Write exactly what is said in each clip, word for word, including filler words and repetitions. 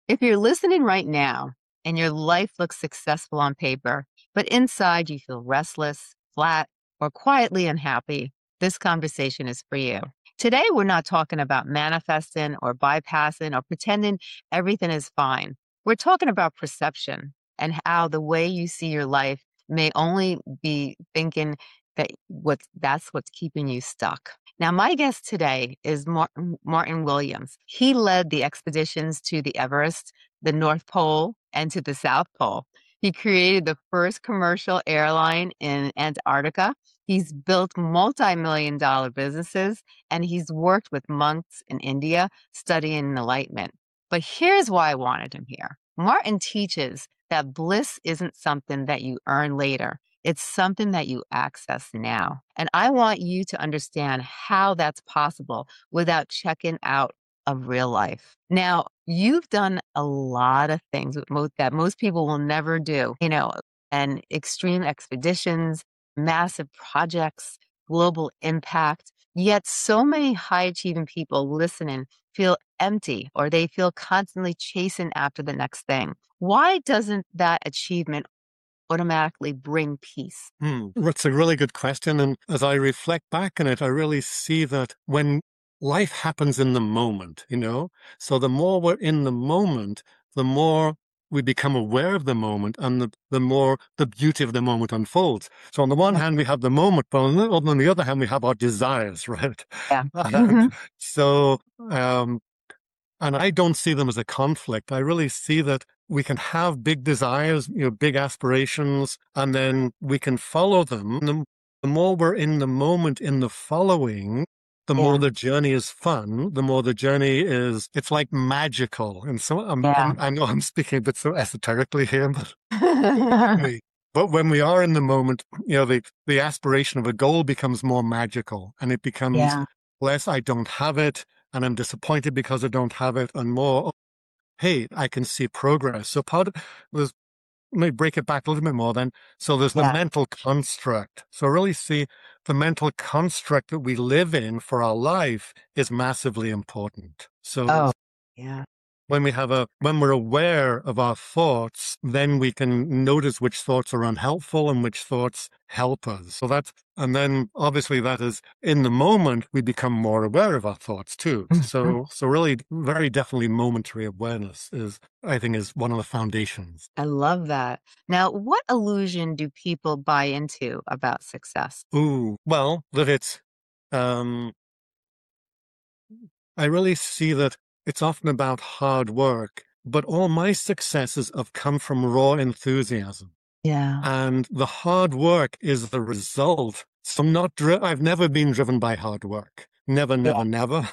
If you're listening right now and your life looks successful on paper, but inside you feel restless, flat, or quietly unhappy, this conversation is for you. Today, we're not talking about manifesting or bypassing or pretending everything is fine. We're talking about perception and how the way you see your life may only be thinking that what's that's what's keeping you stuck. Now, my guest today is Martin, Martin Williams. He led the expeditions to the Everest, the North Pole, and to the South Pole. He created the first commercial airline in Antarctica. He's built multi-million dollar businesses, and he's worked with monks in India studying enlightenment. But here's why I wanted him here. Martin teaches that bliss isn't something that you earn later. It's something that you access now. And I want you to understand how that's possible without checking out of real life. Now, you've done a lot of things with mo- that most people will never do, you know, and extreme expeditions, massive projects, global impact. Yet so many high achieving people listening feel empty or they feel constantly chasing after the next thing. Why doesn't that achievement automatically bring peace? Hmm. That's a really good question. And as I reflect back on it, I really see that when life happens in the moment, you know, so the more we're in the moment, the more we become aware of the moment and the, the more the beauty of the moment unfolds. So on the one Yeah. hand, we have the moment, but on the, on the other hand, we have our desires, right? Yeah. And so, um, and I don't see them as a conflict. I really see that we can have big desires, you know, big aspirations, and then we can follow them. The, the more we're in the moment in the following, the more Yeah. the journey is fun, the more the journey is, it's like magical. And so I'm, Yeah. I'm, I know I'm speaking a bit so esoterically here, but me. But when we are in the moment, you know, the, the aspiration of a goal becomes more magical and it becomes Yeah. less, I don't have it and I'm disappointed because I don't have it, and more, hey, I can see progress. So part of, there's, let me break it back a little bit more then. So there's the Yeah. mental construct. So really see the mental construct that we live in for our life is massively important. So Oh, yeah. when we have a when we're aware of our thoughts, then we can notice which thoughts are unhelpful and which thoughts help us. So that's, and then obviously that is in the moment we become more aware of our thoughts too. Mhm. So so really very definitely momentary awareness is, I think, is one of the foundations. I love that. Now, what illusion do people buy into about success? Ooh, well, that it's um I really see that it's often about hard work, but all my successes have come from raw enthusiasm. Yeah. And the hard work is the result. So I'm not dri- I've never been driven by hard work. Never, Yeah. never, never.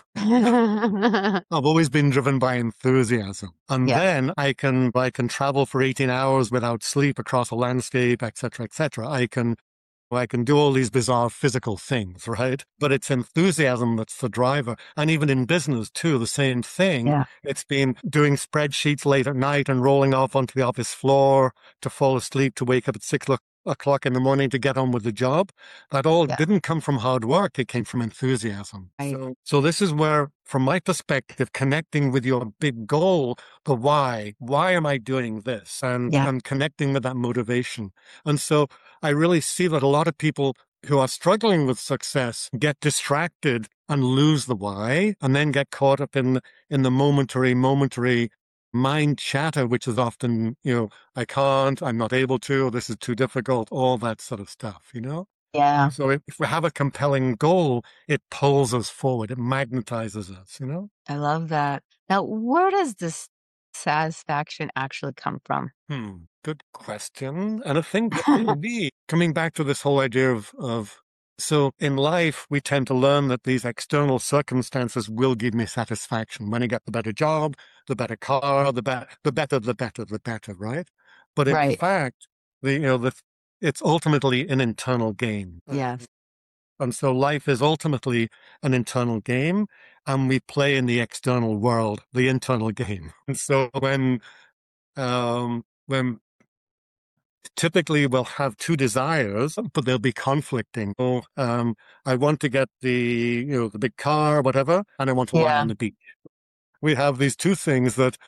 I've always been driven by enthusiasm. And Yeah. then I can I can travel for eighteen hours without sleep across a landscape, et cetera, et cetera. I can I can do all these bizarre physical things, right? But it's enthusiasm that's the driver. And even in business too, the same thing. Yeah. It's been doing spreadsheets late at night and rolling off onto the office floor to fall asleep, to wake up at six o'clock in the morning to get on with the job. That all Yeah. didn't come from hard work. It came from enthusiasm. Right. So, so this is where, from my perspective, connecting with your big goal, the why, why am I doing this? And, Yeah. and connecting with that motivation. And so I really see that a lot of people who are struggling with success get distracted and lose the why, and then get caught up in, in the momentary, momentary mind chatter, which is often, you know, I can't, I'm not able to, or this is too difficult, all that sort of stuff, you know? Yeah. So if, if we have a compelling goal, it pulls us forward, it magnetizes us, you know? I love that. Now, where does this satisfaction actually come from? Hmm, good question. And I think for me, coming back to this whole idea of, of so in life, we tend to learn that these external circumstances will give me satisfaction. When I get the better job, the better car, the better, the better, the better, the better, right? But in Right. fact, the, you know, the, it's ultimately an internal game. Yes. And so life is ultimately an internal game, and we play in the external world, the internal game. And so when, um, when typically we'll have two desires, but they'll be conflicting. So, um, I want to get the, you know, the big car, whatever, and I want to lie Yeah. on the beach. We have these two things that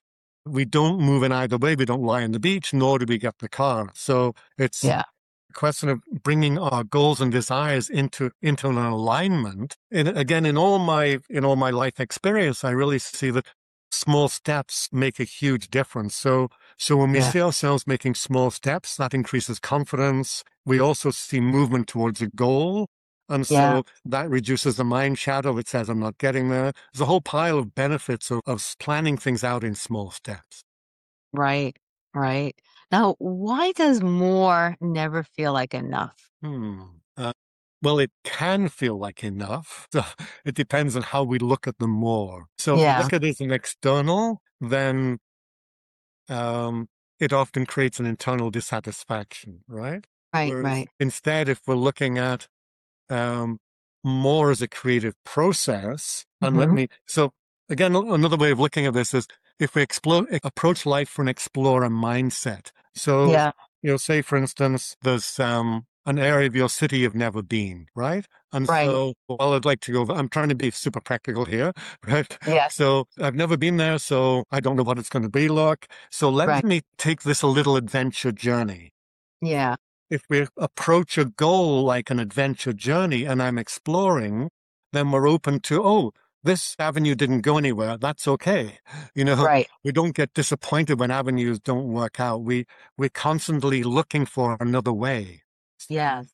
we don't move in either way. We don't lie on the beach, nor do we get the car. So it's Yeah. a question of bringing our goals and desires into into an alignment. And again, in all my in all my life experience, I really see that small steps make a huge difference. So so when we Yeah. see ourselves making small steps, that increases confidence. We also see movement towards a goal. And Yeah. so that reduces the mind shadow that says, I'm not getting there. There's a whole pile of benefits of, of planning things out in small steps. Right. Right. Now, why does more never feel like enough? Hmm. Uh, well, it can feel like enough. So it depends on how we look at the more. So if we Yeah. look at it as an external, then um, it often creates an internal dissatisfaction, right? Right. Whereas Right. instead, if we're looking at um, more as a creative process, and let Hmm. me, so again, another way of looking at this is if we explore, approach life from an explorer mindset. So, Yeah. you know, say for instance, there's um, an area of your city you've never been, right? And Right. so, well, I'd like to go, I'm trying to be super practical here, right? Yes. So I've never been there, so I don't know what it's going to be like. So let Right. me take this a little adventure journey. Yeah. If we approach a goal like an adventure journey and I'm exploring, then we're open to, oh, this avenue didn't go anywhere. That's okay. You know, Right. we don't get disappointed when avenues don't work out. We, we're constantly looking for another way. Yes.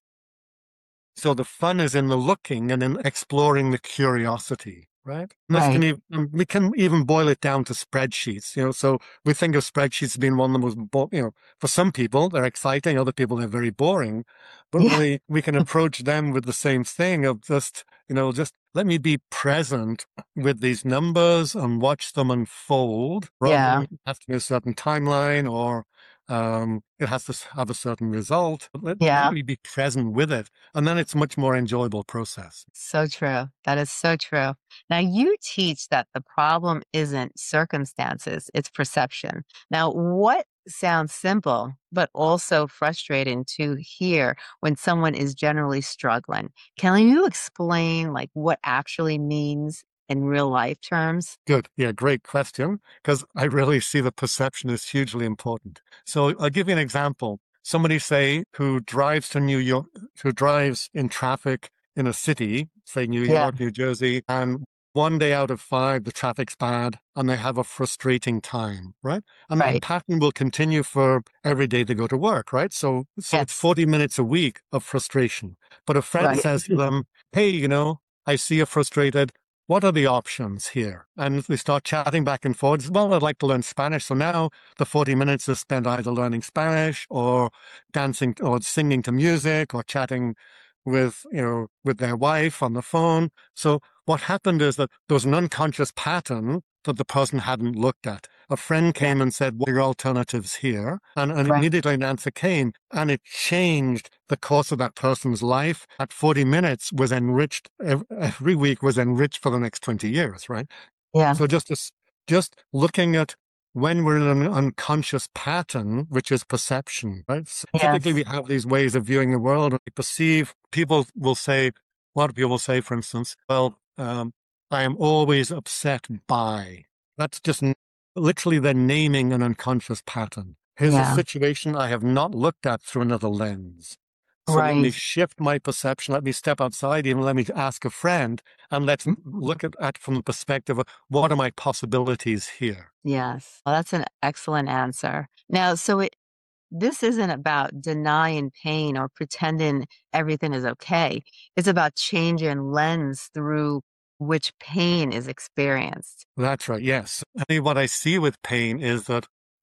So the fun is in the looking and in exploring the curiosity, right? And this can Right. even, we can even boil it down to spreadsheets, you know, so we think of spreadsheets as being one of the most, bo- you know, for some people, they're exciting, other people, they're very boring, but Yeah. really we can approach them with the same thing of just, you know, just let me be present with these numbers and watch them unfold rather Yeah. than having a certain timeline or um, it has to have a certain result. But let, let Yeah. me be present with it. And then it's a much more enjoyable process. So true. That is so true. Now, you teach that the problem isn't circumstances, it's perception. Now, what sounds simple, but also frustrating to hear when someone is generally struggling? Can you explain like what actually means in real life terms? Good. Yeah, great question. Because I really see the perception is hugely important. So I'll give you an example. Somebody, say, who drives to New York, who drives in traffic in a city, say New Yeah. York, New Jersey, and one day out of five, the traffic's bad and they have a frustrating time, right? And that Right. pattern will continue for every day they go to work, right? So, so it's Yes. forty minutes a week of frustration. But a friend Right. says to them, hey, you know, I see you're frustrated. What are the options here? And they start chatting back and forth. Well, I'd like to learn Spanish. So now the forty minutes is spent either learning Spanish or dancing or singing to music or chatting with, you know, with their wife on the phone. So what happened is that there was an unconscious pattern that the person hadn't looked at. A friend Yeah. came and said, what are your alternatives here? And, and Right. immediately an answer came, and it changed the course of that person's life. At forty minutes was enriched, every week was enriched for the next twenty years, right? Yeah. So just, this, just looking at when we're in an unconscious pattern, which is perception, right? So typically Yes. we have these ways of viewing the world and we perceive, people will say, a lot of people will say, for instance, well, um, I am always upset by. That's just n- literally they're naming an unconscious pattern. Here's a Yeah. situation I have not looked at through another lens. So let me Right. shift my perception. Let me step outside, even let me ask a friend, and let's m- look at that from the perspective of what are my possibilities here. Yes. Well, that's an excellent answer. Now, so it this isn't about denying pain or pretending everything is okay. It's about changing lens through which pain is experienced. That's right. Yes. I mean, what I see with pain is that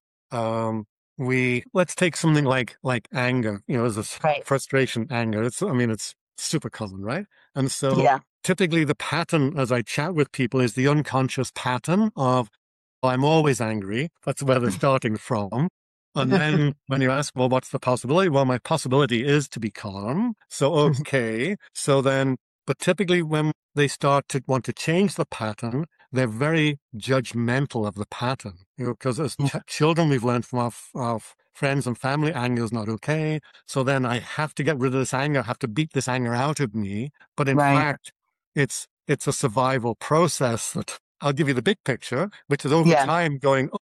um, we let's take something like like anger. You know, there's this Right. frustration, anger. It's I mean, it's super common, right? And so Yeah. typically the pattern as I chat with people is the unconscious pattern of "Oh, I'm always angry. That's where they're starting from. And then when you ask, well, what's the possibility? Well, my possibility is to be calm. So, okay. So then, but typically when they start to want to change the pattern, they're very judgmental of the pattern. You know, because as Yeah. ch- children, we've learned from our, f- our f- friends and family, anger is not okay. So then I have to get rid of this anger, I have to beat this anger out of me. But in Right. fact, it's it's a survival process that I'll give you the big picture, which is over Yeah. time going, oh,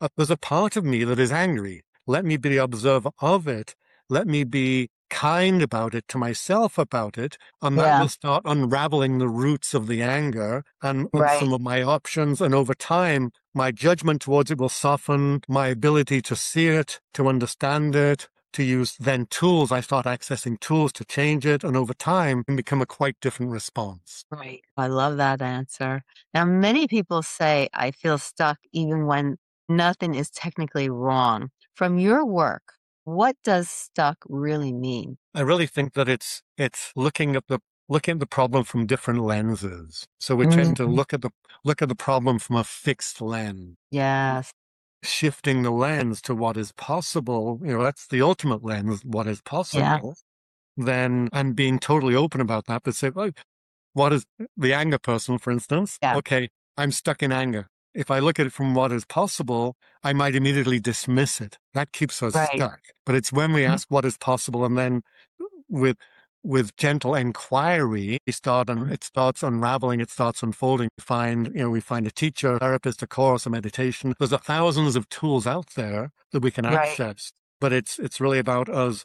uh, there's a part of me that is angry. Let me be the observer of it. Let me be kind about it to myself about it, and that Yeah. will start unraveling the roots of the anger and, and Right. some of my options. And over time, my judgment towards it will soften, my ability to see it, to understand it, to use then tools. I start accessing tools to change it, and over time can become a quite different response. Right. I love that answer. Now, many people say, I feel stuck even when nothing is technically wrong. From your work, what does stuck really mean? I really think that it's it's looking at the looking at the problem from different lenses. So we tend to Mhm. look at the look at the problem from a fixed lens. Yes. Shifting the lens to what is possible, you know, that's the ultimate lens, what is Yeah. possible, then, and being totally open about that, but say, well, what is the anger person, for instance? Yeah. Okay, I'm stuck in anger. If I look at it from what is possible, I might immediately dismiss it. That keeps us Right. stuck. But it's when we ask what is possible, and then with with gentle inquiry, we start and it starts unraveling, it starts unfolding. We find, you know, we find a teacher, a therapist, a course, a meditation. There's a thousands of tools out there that we can Right. access, but it's it's really about us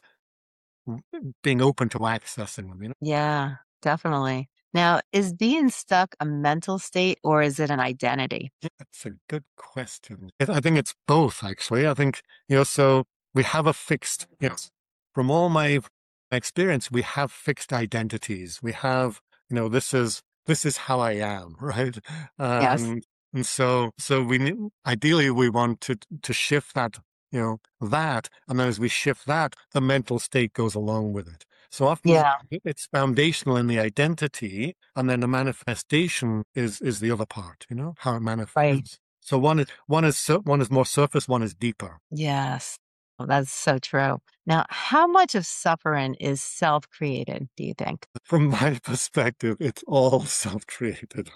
being open to accessing them. You know, Yeah, definitely. Now, is being stuck a mental state or is it an identity? that's a good question. I I think it's both, actually. I think, you know, so we have a fixed, you know, from all my experience, we have fixed identities. We have, you know, this is, this is how I am, right? Yes. And, and so, so we, need- ideally, we want to, to shift that, you know, that. And then as we shift that, the mental state goes along with it. So often Yeah. it's foundational in the identity, and then the manifestation is is the other part, you know, how it Right. manifests. So one is one is sur- one is more surface, one is deeper. Yes. Well, that's so true. Now, how much of suffering is self-created, do you think? From my perspective, it's all self-created.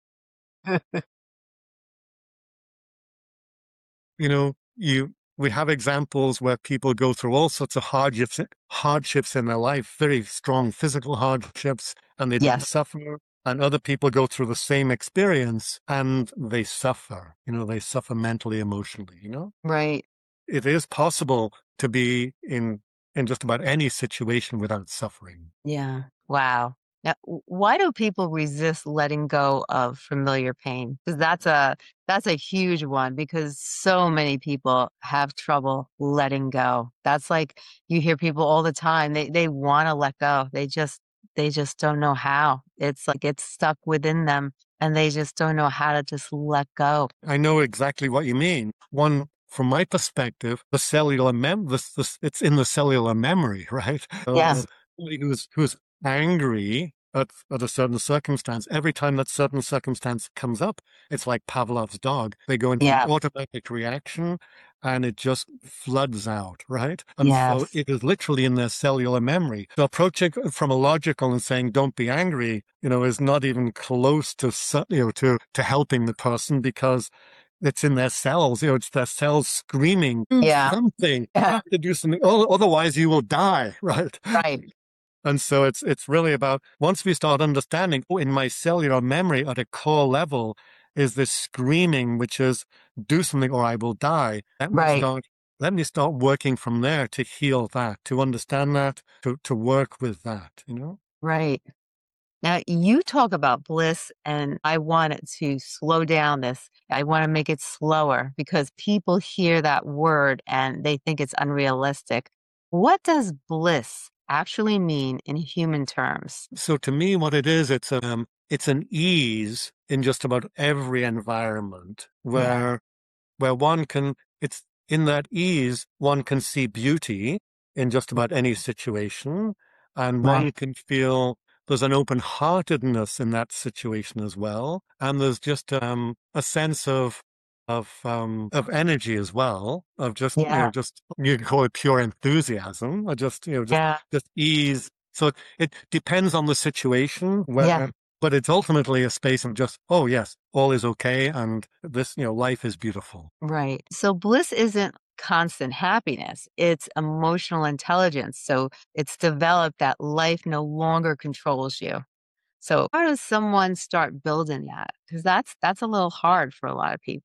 You know, you we have examples where people go through all sorts of hardships hardships in their life, very strong physical hardships, and they don't Yes. suffer. And other people go through the same experience and they suffer. You know, they suffer mentally, emotionally, you know? Right. It is possible to be in in just about any situation without suffering. Yeah. Wow. Now, w- why do people resist letting go of familiar pain? Because that's a that's a huge one because so many people have trouble letting go. That's like you hear people all the time. They they want to let go. They just they just don't know how. It's like it's stuck within them and they just don't know how to just let go. I know exactly what you mean. One, from my perspective, the cellular mem, this, this, it's in the cellular memory, right? So Yeah. somebody who's who's angry at, at a certain circumstance, every time that certain circumstance comes up, it's like Pavlov's dog. They go into the Yeah. automatic reaction, and it just floods out, right? And so Yes. it is literally in their cellular memory. So approaching it from a logical and saying, don't be angry, you know, is not even close to, su- you know, to, to helping the person because it's in their cells, you know, it's their cells screaming, do Yeah. something, you have to do something, o- otherwise you will die, right? Right. And so it's it's really about once we start understanding, oh, in my cellular memory at a core level is this screaming, which is do something or I will die. Let me Right. start let me start working from there to heal that, to understand that, to to work with that, you know? Right. Now, you talk about bliss, and I want it to slow down this. I want to make it slower because people hear that word and they think it's unrealistic. What does bliss actually mean in human terms? So to me, what it is, it's um it's an ease in just about every environment Yeah. where where one can, it's in that ease, one can see beauty in just about any situation, and Right. one can feel there's an open heartedness in that situation as well. And there's just um, a sense of of um, of energy as well, of just, you Yeah. know, just you can call it pure enthusiasm, or just, you know, just Yeah. just ease. So it depends on the situation Yeah. where, but it's ultimately a space of just, oh, yes, all is okay. And this, you know, life is beautiful. Right. So bliss isn't constant happiness, it's emotional intelligence. So it's developed that life no longer controls you. So how does someone start building that? Because that's that's a little hard for a lot of people.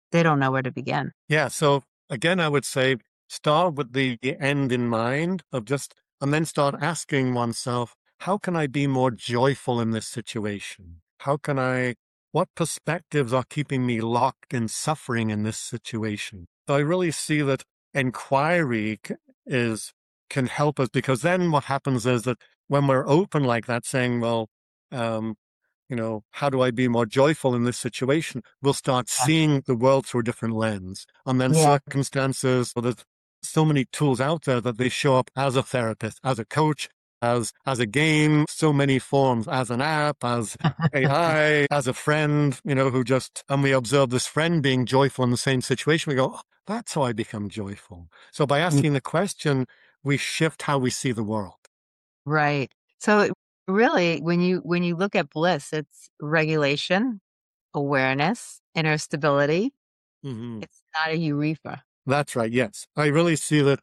They don't know where to begin. Yeah. So again, I would say start with the end in mind of just, and then start asking oneself, how can I be more joyful in this situation? How can I, what perspectives are keeping me locked in suffering in this situation? So I really see that inquiry is, can help us, because then what happens is that when we're open like that, saying, well, um, you know, how do I be more joyful in this situation? We'll start seeing the world through a different lens. And then Yeah. circumstances, well, there's so many tools out there that they show up as a therapist, as a coach, as as a game, so many forms, as an app, as A I, as a friend, you know, who just, and we observe this friend being joyful in the same situation. We go, oh, that's how I become joyful. So by asking the question, we shift how we see the world. Right. So it- really, when you when you look at bliss, it's regulation, awareness, inner stability. Mm-hmm. It's not a eureka. That's right. Yes. I really see that.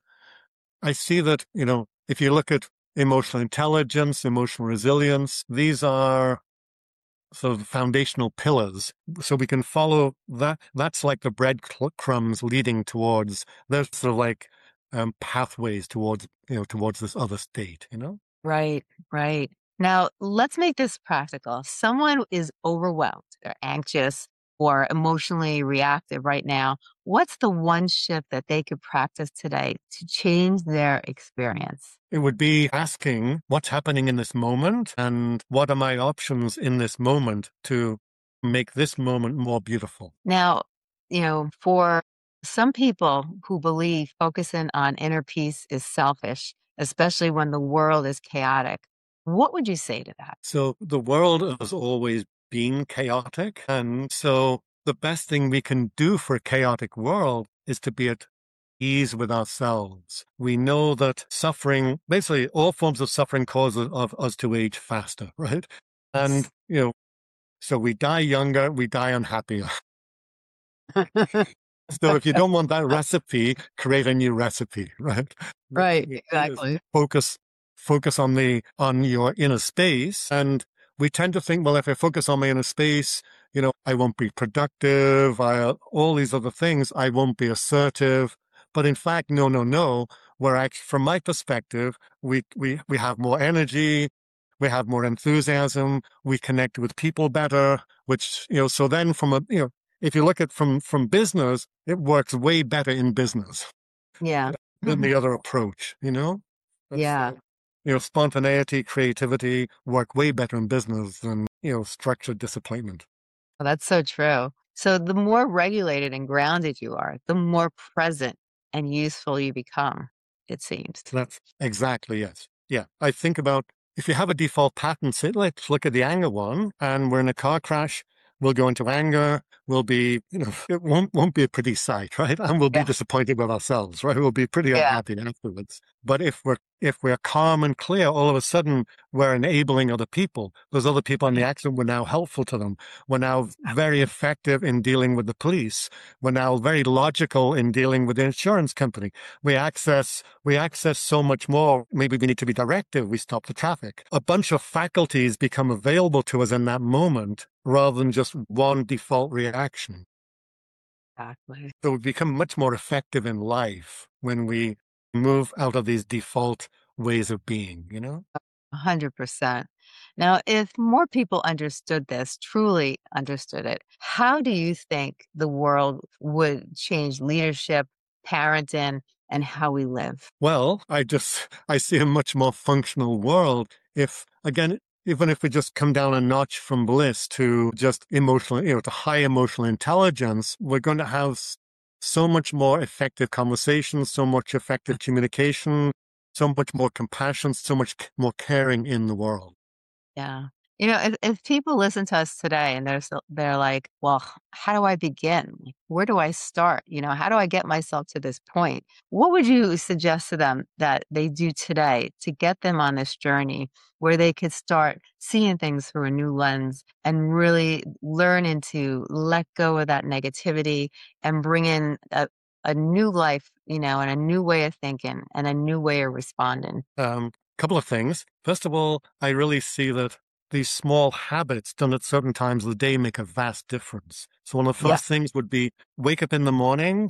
I see that, you know, if you look at emotional intelligence, emotional resilience, these are sort of foundational pillars. So we can follow that. That's like the breadcrumbs leading towards, there's sort of like um, pathways towards, you know, towards this other state, you know? Right, right. Now, let's make this practical. Someone is overwhelmed, they're anxious or emotionally reactive right now. What's the one shift that they could practice today to change their experience? It would be asking what's happening in this moment and what are my options in this moment to make this moment more beautiful. Now, you know, for some people who believe focusing on inner peace is selfish, especially when the world is chaotic, what would you say to that? So the world has always been chaotic. And so the best thing we can do for a chaotic world is to be at ease with ourselves. We know that suffering, basically all forms of suffering cause of us to age faster, right? And, you know, so we die younger, we die unhappier. So if you don't want that recipe, create a new recipe, right? Right, exactly. Focus, focus on the, on your inner space. And we tend to think, well, if I focus on my inner space, you know, I won't be productive. I, all these other things, I won't be assertive. But in fact, no, no, no. We're actually, from my perspective, we, we, we have more energy. We have more enthusiasm. We connect with people better, which, you know, so then from a, you know, if you look at from from business, it works way better in business Yeah. than the other approach, you know? That's, Yeah. you know, spontaneity, creativity work way better in business than, you know, structured disappointment. Well, that's so true. So the more regulated and grounded you are, the more present and useful you become, it seems. That's exactly, yes. Yeah. I think about if you have a default pattern, say, let's look at the anger one, and we're in a car crash, we'll go into anger, we'll be, you know, it won't, won't be a pretty sight, right? And we'll be Yeah. disappointed with ourselves, right? We'll be pretty Yeah. unhappy afterwards. But if we're, if we're calm and clear, all of a sudden we're enabling other people. Those other people in the accident, we're now helpful to them. We're now very effective in dealing with the police. We're now very logical in dealing with the insurance company. We access, we access so much more. Maybe we need to be directive. We stop the traffic. A bunch of faculties become available to us in that moment rather than just one default reaction. Exactly. So we become much more effective in life when we move out of these default ways of being, you know? one hundred percent. Now, if more people understood this, truly understood it, how do you think the world would change leadership, parenting, and how we live? Well, I just, I see a much more functional world if, again, even if we just come down a notch from bliss to just emotional, you know, to high emotional intelligence, we're going to have so much more effective conversations, so much effective communication, so much more compassion, so much more caring in the world. Yeah. You know, if, if people listen to us today and they're so, they're like, well, h- how do I begin? Like, where do I start? You know, how do I get myself to this point? What would you suggest to them that they do today to get them on this journey where they could start seeing things through a new lens and really learn into let go of that negativity and bring in a, a new life, you know, and a new way of thinking and a new way of responding? Um, couple of things. First of all, I really see that these small habits done at certain times of the day make a vast difference. So one of the Yeah. first things would be wake up in the morning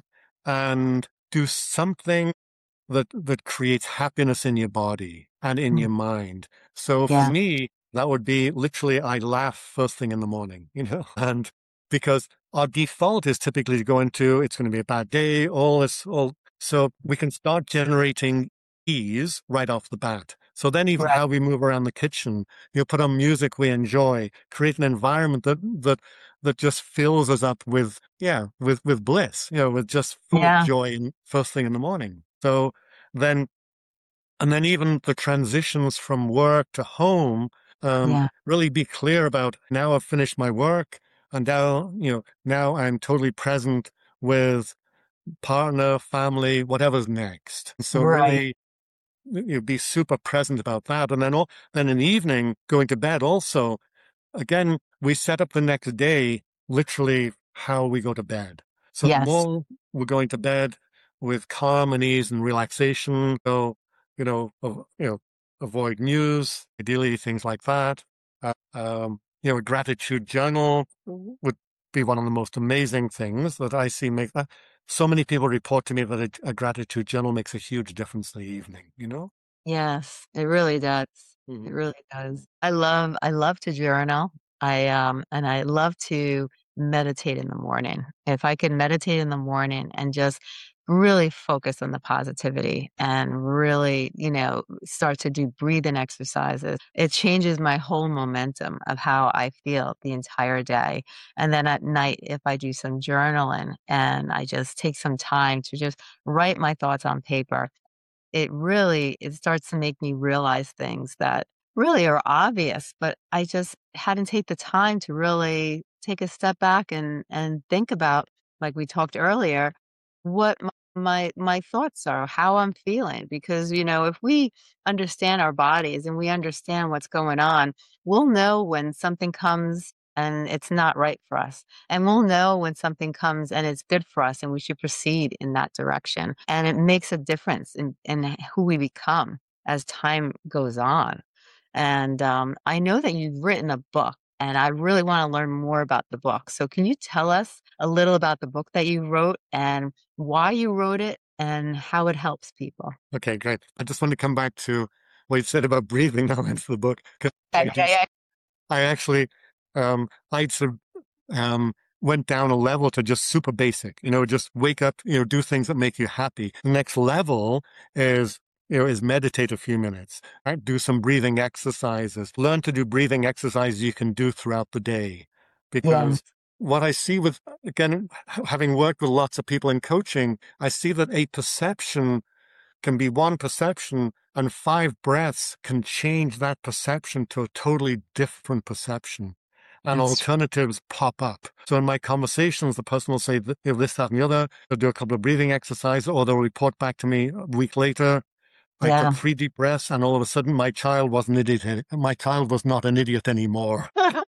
and do something that that creates happiness in your body and in Mm. your mind. So for Yeah. me, that would be literally I laugh first thing in the morning, you know, and because our default is typically to go into it's going to be a bad day, all this, all so we can start generating ease right off the bat. So then even Right. how we move around the kitchen, you put on music we enjoy, create an environment that that that just fills us up with yeah, with with bliss, you know, with just full of Yeah. joy in, first thing in the morning. So then and then even the transitions from work to home, um, Yeah. really be clear about now I've finished my work and now, you know, now I'm totally present with partner, family, whatever's next. So Right. really you know, be super present about that. And then, all, then in the evening, going to bed also, again, we set up the next day, literally how we go to bed. So the Yes. more we're going to bed with calm and ease and relaxation, so, you know, av- you know, avoid news, ideally things like that. Uh, um, you know, a gratitude journal would be one of the most amazing things that I see make that. So many people report to me that a, a gratitude journal makes a huge difference in the evening, you know? Yes, it really does. It Mhm. really does. I love I love to journal. I um and I love to meditate in the morning. If I can meditate in the morning and just really focus on the positivity and really, you know, start to do breathing exercises, it changes my whole momentum of how I feel the entire day. And then at night, if I do some journaling and I just take some time to just write my thoughts on paper, it really it starts to make me realize things that really are obvious, but I just hadn't take the time to really take a step back and and think about, like we talked earlier, what my my, my thoughts are, how I'm feeling. Because, you know, if we understand our bodies and we understand what's going on, we'll know when something comes and it's not right for us. And we'll know when something comes and it's good for us and we should proceed in that direction. And it makes a difference in, in who we become as time goes on. And um, I know that you've written a book, and I really want to learn more about the book. So, can you tell us a little about the book that you wrote and why you wrote it and how it helps people? Okay, great. I just want to come back to what you said about breathing now into the book. 'Cause Okay, you yeah, just, yeah. I actually, um, I sort of, um, went down a level to just super basic, you know, just wake up, you know, do things that make you happy. The next level is, you know, is meditate a few minutes, right? Do some breathing exercises. Learn to do breathing exercises you can do throughout the day. Yeah. Because what I see with, again, having worked with lots of people in coaching, I see that a perception can be one perception, and five breaths can change that perception to a totally different perception. And That's alternatives pop up. So in my conversations, the person will say you know, this, that, and the other. They'll do a couple of breathing exercises, or they'll report back to me a week later. I yeah. took three deep breaths, and all of a sudden, my child was an idiot. My child was not an idiot anymore.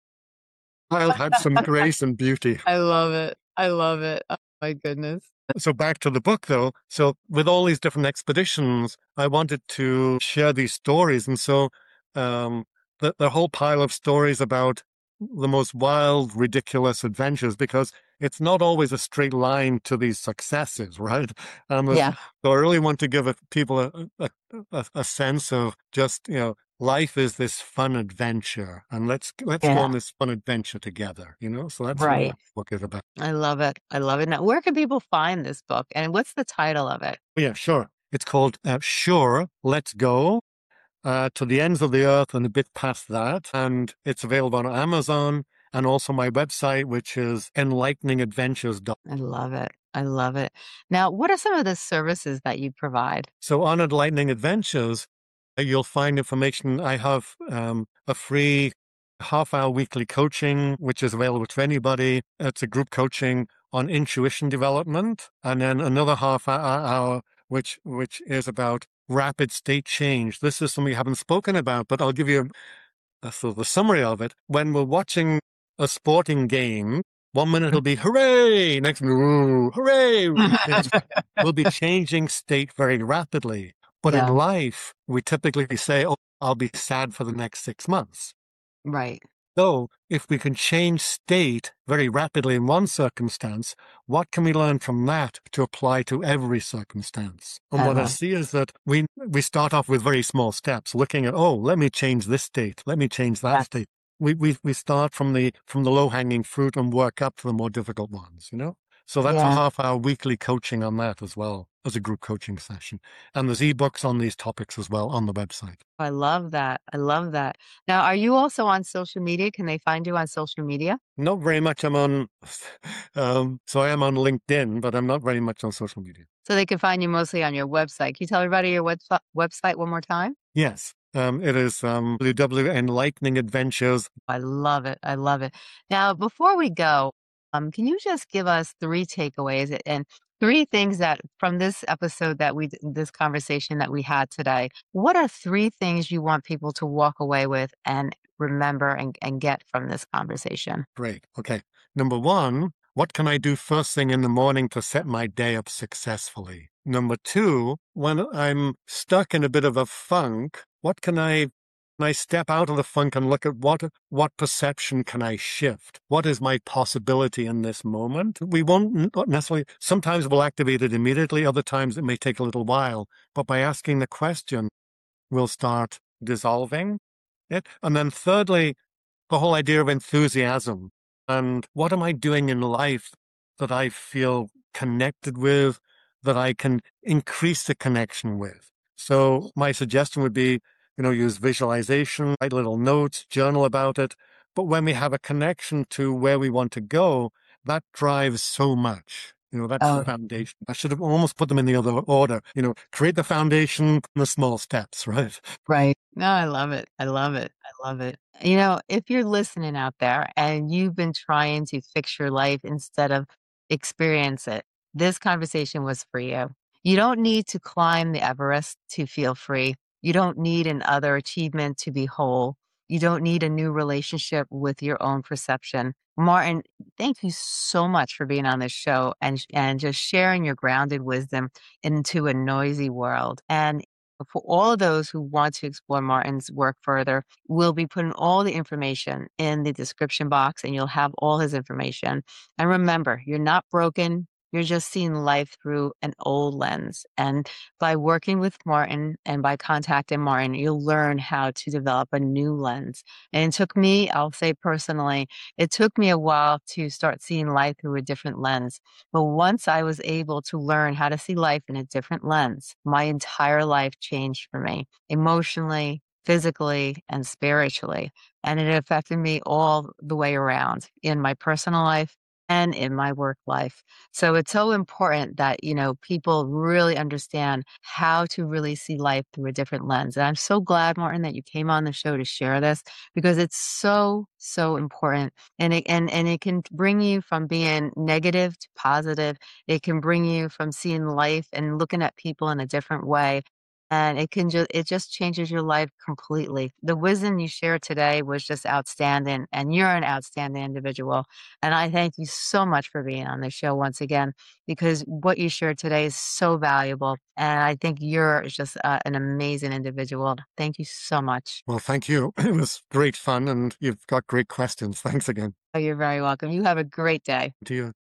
Child had some grace and beauty. I love it. I love it. Oh my goodness. So back to the book, though. So with all these different expeditions, I wanted to share these stories. And so um, the, the whole pile of stories about the most wild, ridiculous adventures, because it's not always a straight line to these successes, right? Um, Yeah. so I really want to give a, people a, a, a, a sense of just, you know, life is this fun adventure, and let's let's go Yeah. on this fun adventure together, you know? So that's really Right. what the book is about. I love it. I love it. Now, where can people find this book and what's the title of it? Yeah, sure. It's called uh, Sure, Let's Go uh, to the Ends of the Earth and a bit past that. And it's available on Amazon and also my website, which is enlightening adventures dot com. I love it. I love it. Now, what are some of the services that you provide? So on Enlightening Adventures, uh, you'll find information. I have um, a free half hour weekly coaching, which is available to anybody. It's a group coaching on intuition development, and then another half hou- hour, which which is about rapid state change. This is something we haven't spoken about, but I'll give you a, sort of a summary of it. When we're watching a sporting game, one minute it'll be hooray, next minute, ooh, hooray. It's- We'll be changing state very rapidly. But in Yeah. life, we typically say, oh, I'll be sad for the next six months. Right. So, if we can change state very rapidly in one circumstance, what can we learn from that to apply to every circumstance? And I what I love. see is that we we start off with very small steps, looking at, oh, let me change this state, let me change that Yes. state. We we we start from the from the low hanging fruit and work up to the more difficult ones, you know? So that's a Yeah. half hour weekly coaching on that as well as a group coaching session. And there's ebooks on these topics as well on the website. I love that. I love that. Now, are you also on social media? Can they find you on social media? Not very much. I'm on, um, so I am on LinkedIn, but I'm not very much on social media. So they can find you mostly on your website. Can you tell everybody your website website one more time? Yes, um, it is um, w w w Enlightening Adventures. I love it. I love it. Now, before we go, um, can you just give us three takeaways a- and three things that from this episode that we, d- this conversation that we had today? What are three things you want people to walk away with and remember and, and get from this conversation? Great. Okay. Number one, what can I do first thing in the morning to set my day up successfully? Number two, when I'm stuck in a bit of a funk, what can I can I step out of the funk and look at what what perception can I shift? What is my possibility in this moment? We won't n- not necessarily. Sometimes we'll activate it immediately. Other times it may take a little while. But by asking the question, we'll start dissolving it. And then thirdly, the whole idea of enthusiasm and what am I doing in life that I feel connected with, that I can increase the connection with. So my suggestion would be, you know, use visualization, write little notes, journal about it. But when we have a connection to where we want to go, that drives so much. You know, that's the Oh, foundation. I should have almost put them in the other order. You know, create the foundation, the small steps, right? right. No, I love it. I love it. I love it. You know, if you're listening out there and you've been trying to fix your life instead of experience it, this conversation was for you. You don't need to climb the Everest to feel free. You don't need another achievement to be whole. You don't need a new relationship with your own perception. Martin, thank you so much for being on this show and and just sharing your grounded wisdom into a noisy world. And for all of those who want to explore Martin's work further, we'll be putting all the information in the description box and you'll have all his information. And remember, you're not broken. You're just seeing life through an old lens. And by working with Martin and by contacting Martin, you'll learn how to develop a new lens. And it took me, I'll say personally, it took me a while to start seeing life through a different lens. But once I was able to learn how to see life in a different lens, my entire life changed for me emotionally, physically, and spiritually. And it affected me all the way around in my personal life and in my work life. So it's so important that, you know, people really understand how to really see life through a different lens. And I'm so glad, Martin, that you came on the show to share this because it's so, so important and it and and it can bring you from being negative to positive. It can bring you from seeing life and looking at people in a different way. And it can just it just changes your life completely. The wisdom you shared today was just outstanding, and you're an outstanding individual. And I thank you so much for being on the show once again, because what you shared today is so valuable. And I think you're just uh, an amazing individual. Thank you so much. Well, thank you. It was great fun and you've got great questions. Thanks again Oh, you're very welcome. You have a great day. to you.